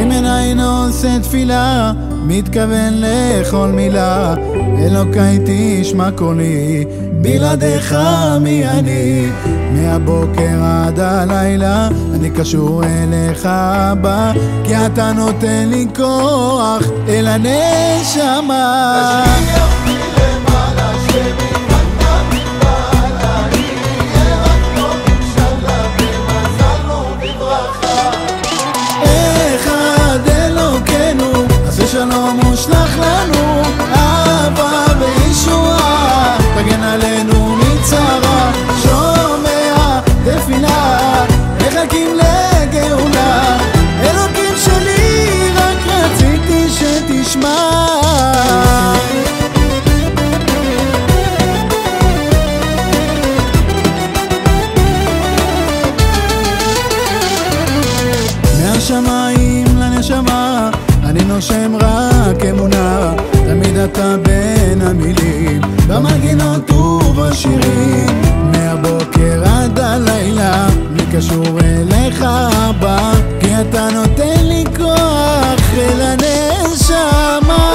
אם עיניי עושה תפילה, מתכוון לכל מילה. אלוקיי תשמע קולי, בלעדיך מי אני? מהבוקר עד הלילה אני קשור אליך אבא, כי אתה נותן לי כוח אל הנשמה. שלום ושלח לנו אהבה וישועה, תגן עלינו מצרה, שומע תפילה, מחכים לגאולה. אלוקים שלי, רק רציתי שתשמע. מהשמיים לנשמה אני נושם רק אמונה, תמיד אתה בין המילים, במגינות ובשירים. מהבוקר עד הלילה אני קשור אליך אבא, כי אתה נותן לי כוח אל הנשמה.